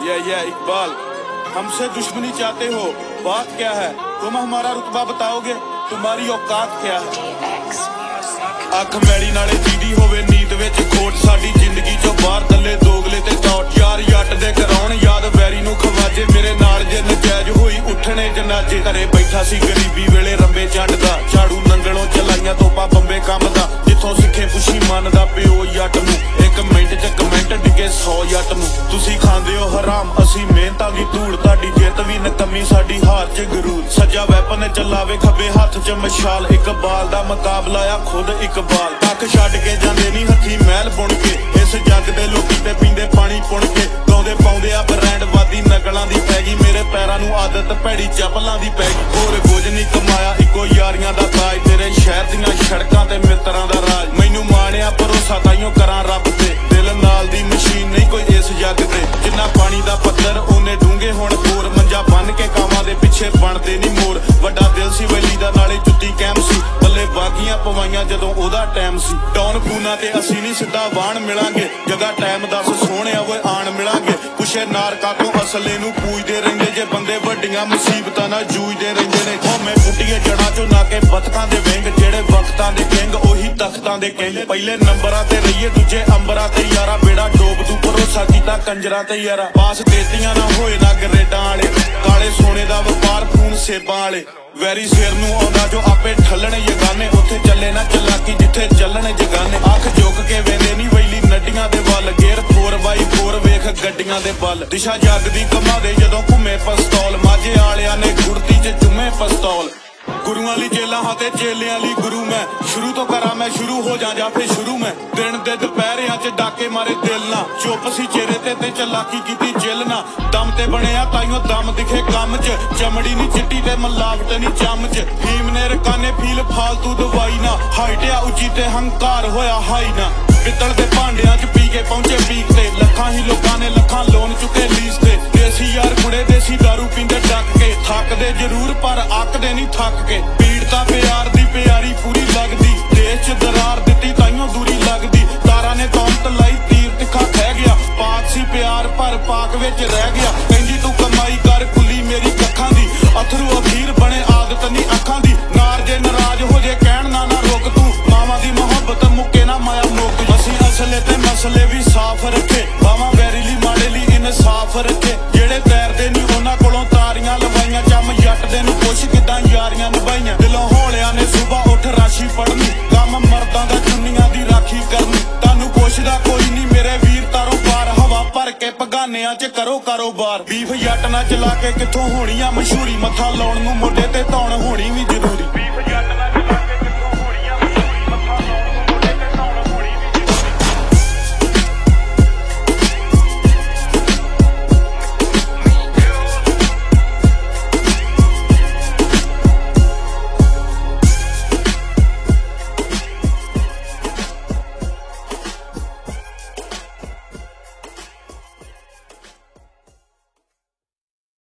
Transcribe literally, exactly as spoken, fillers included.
ये ये इकबाल, हमसे दुश्मनी चाहते हो, बात क्या है? तुम हमारा रुतबा बताओगे, तुम्हारी औकात क्या है? अख मैली नाले जीदी होवे नींद विच खोट, साडी जिंदगी चो बाहर दले दोगले ते टॉट। यार जट दे कराउण याद वैरी नूं खवाजे, मेरे नाल जे नजायज होई उठणे जनाजे। घरे बैठा सी गरीबी वेले रंबे चंडदा, झाड़ू नंगलों चलाइयां तोपा बंबे कंबदा। जिथों सिखे पुछी मनदा पिओ जट नूं, एक मिंट च कमेंट डिगे सौ जट नूं। तुसीं खांदे हो हराम, असीं मेहनतां दी धूड़, ताडी जित भी नकमी साडी हार च गरूर। सज्जा वैपन चलावे खब्बे हत्थ च मशाल, इकबाल दा मुकाबला आ खुद इकबाल। अख छड्ड के जांदे नी हत्थी महल बुण के, इस जग दे लोकी ते पींदे पानी पुण के। गाउंदे पाउंदे आ ब्रांड वादी नकलां दी पैगी, मेरे पैरां नूं आदत भैड़ी चपलां दी पैगी। होर कुਝ नहीं कमाया इको यारियां दा ताज, तेरे शहर दियां सड़कां ते मित्तरां दा राज। मैनूं माणिया भरोसा ताइयों करां रब ते, दिल नाल दी मशीन नहीं कोई इस जग ते। जिन्ना पानी दा पत्थर ओने डूंगे हुण बोर, मंजा बन के कावां दे पिछे बनदे नी मोर। वड्डा दिल सी वैली दा नाले जुत्ती कैम सी, पल्ले बागियां पवाइयां जदों ओदा टाइम सी। टॉन पूना ते असीं नहीं सिद्धा वाण मिलांगे, जगह टाइम दस सोहणिया वो आण मिलांगे। पुछे नारका तो असले नूं पूजदे रहिंदे, जे बंदे वड्डियां मुसीबतां नाल जूझदे रहिंदे ने। होमे पुट्टीए जड़ां चों ना के बतकां दे विंग, जेड़े वक्तां दे किंग ओही तख्तां दे किंग। पहले नंबरां ते रहिए दूजे अंबरां ते यारा, बेड़ा डोब तू भरोसा कीता कंजरां ते यारा। पास देतियां ना होए ना ग्रेडां वाले, काले सोने दा वपार खून सेबां वाले। वैरी सिर नूं आउंदा जो आपे ठल्लणे यगाने, उत्थे चले ना चलाकी जिथे चलणे जगाने। अख झुक के वेंदे नी वैली नड्डियां दे वल, गेर फोर बाई फोर वेख गड्डियां दे बल। दिशा जग दी कमा दे जदों घुमे पस्तौल, माझे आलियां ने गुड़ती च चुमे पस्तौल। गुरुआं ली जेलां हां ते चेलियां ली गुरु मैं, शुरू तो करा मैं शुरू हो जा जा फिर शुरू मैं। दिन दे दुपहरियां च डाके मारे दिल ना, चुप सी चेहरे ते ते चलाकी कीती जिल ना। दम ते बणिया ताइयों दम दिखे कम च, चमड़ी नी चिट्टी ते मलावट नी चम च। भीम ने रकाने फील फालतू दवाई ना, हाइटिया उची ते हंकार होया हाई ना। पित्तल दे भांडियां च पी के पहुंचे पीक ते, लखां ही लोकां ने लखां लोन चुके लीज ते। देसी यार कुड़े देसी दारू पींदे डक के, थकदे जरूर पर अकदे नहीं थक के। पीड़ता प्यार दी प्यारी पूरी लगदी, देश च दरार दित्ती ताइयों दूरी लगदी। तारा ने तौमत लाई तीर तिखा खै गया, पाक सी प्यार पर पाक विच रह गया। कहंदी तू कमाई कर खुली मेरी कखां दी, अथरू अखीर बने आदत नहीं अखां दी। नार जे नाराज हो जे कहण ना ना रोक तू, मावां दी मोहब्बत मुक्के ना माया मुक। असीं असले ते मसले भी साफ रखे, बावां वैरीली माड़े ली इंसाफ रखे। जेड़े तैरदे नी उन्हां कोलों तारियां लवाइयां, चम जट दे नूं पुछ किदां यारियां निभाइयां। दिलों हौलियां ने सुबह उठ राशि पढ़नी, कम मर्दां दा चुन्नियां दी राखी करनी। तानूं पुछदा कोई नहीं मेरे वीर तारों पार, हवा भर के पगानियां च करो कारोबार। बीफ जट ना चला के कित्थों होणी आ मशहूरी, मत्था लाउण नूं मोढे ते धौण होणी भी जरूरी।